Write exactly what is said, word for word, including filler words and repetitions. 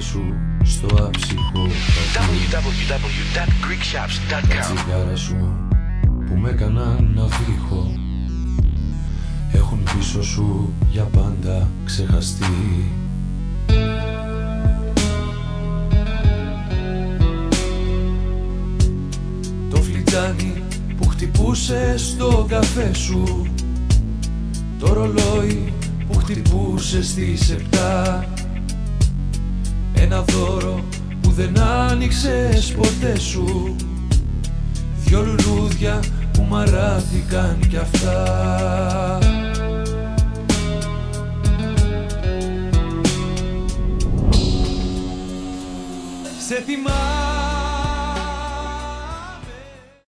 σου στο άψυχο double-u double-u double-u dot greek shops dot com. Τα τσιγάρα σου που με έκαναν να βήχω έχουν πίσω σου για πάντα ξεχαστεί. Το φλιτζάνι που χτυπούσε στο καφέ σου, το ρολόι που χτυπούσε στις επτά, ένα δώρο που δεν άνοιξες ποτέ σου, δυο λουλούδια που μαράθηκαν κι αυτά. Σε θυμάμαι